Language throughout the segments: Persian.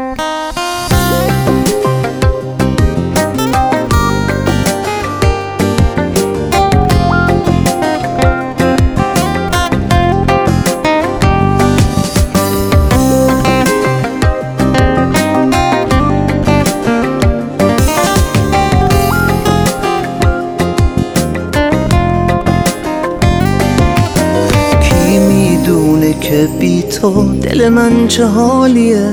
که بی تو دل من چه حالیه،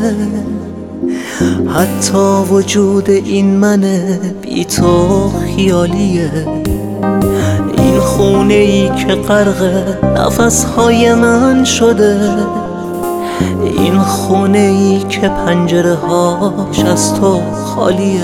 حتی وجود این من بی تو خیالیه. این خونه ای که غرق نفسهای من شده، این خونه ای که پنجره هاش از تو خالیه.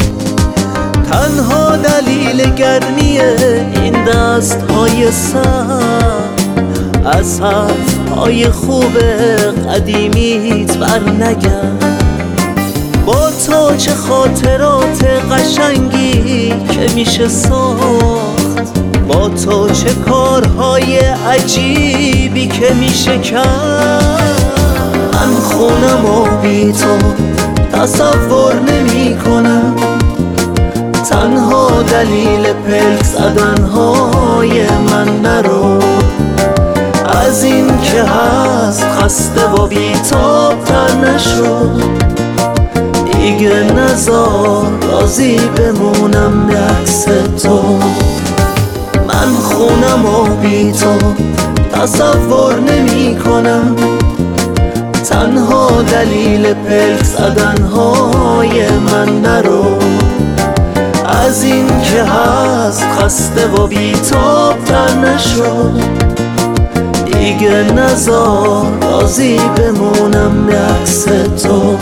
تنها دلیل گرمی این دست های سر از حرفهای خوب قدیمیت بر نگرد. با تو چه خاطرات قشنگی که میشه ساخت، با تو چه کارهای عجیبی که میشه کرد. من خونم و بی تو تصور نمی کنم، تنها دلیل پلک زدنهای من نرو. از این که هست خسته و بی‌تاب تر نشو، دیگه نذار راضی بمونم به عکس تو. من خونم و بی تو تصور نمی کنم، تنها دلیل پلک زدنهای من نرو. از این که هست خسته و بی‌تاب تر نشو، دیگه نذار راضی بمونم به عکس تو.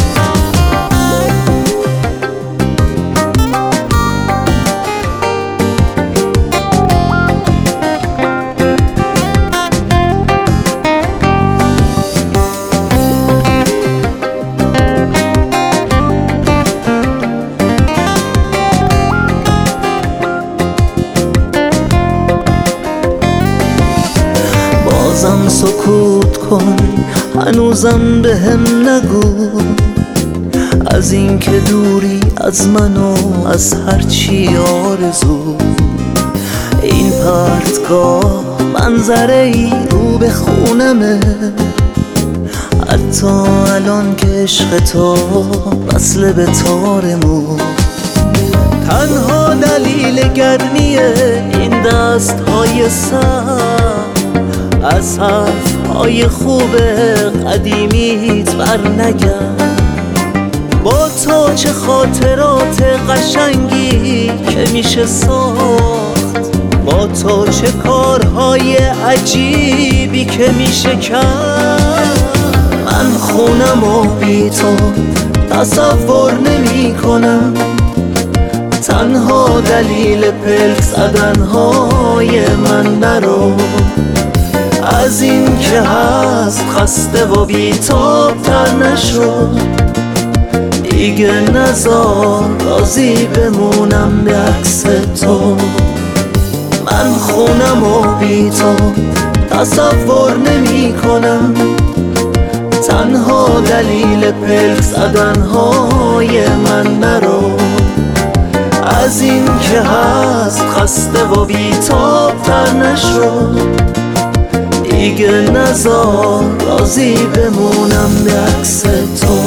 بازم سکوت کن، هنوزم بهم نگو از این که دوری از من و از هرچی آرزو. این پرتگاه منظره ای رو به خونمه، حتی الان که عشق تو وصله به تارمون. تنها دلیل گرمی این دست های سر از حرفهای خوب قدیمیت بر نگرد. با تو چه خاطرات قشنگی که میشه ساخت، با تو چه کارهای عجیبی که میشه کرد. من خونم و بی تو تصور نمی کنم، تنها دلیل پلک زدنهای من نرو. از این که هست خسته و بی‌تاب تر نشو، دیگه نذار راضی بمونم به عکس تو. من خونم و بی تو تصور نمی کنم، تنها دلیل پلک زدنهای من نرو. از این که هست خسته و بی‌تاب تر نشو، دیگه نذار راضی بمونم به عکس تو.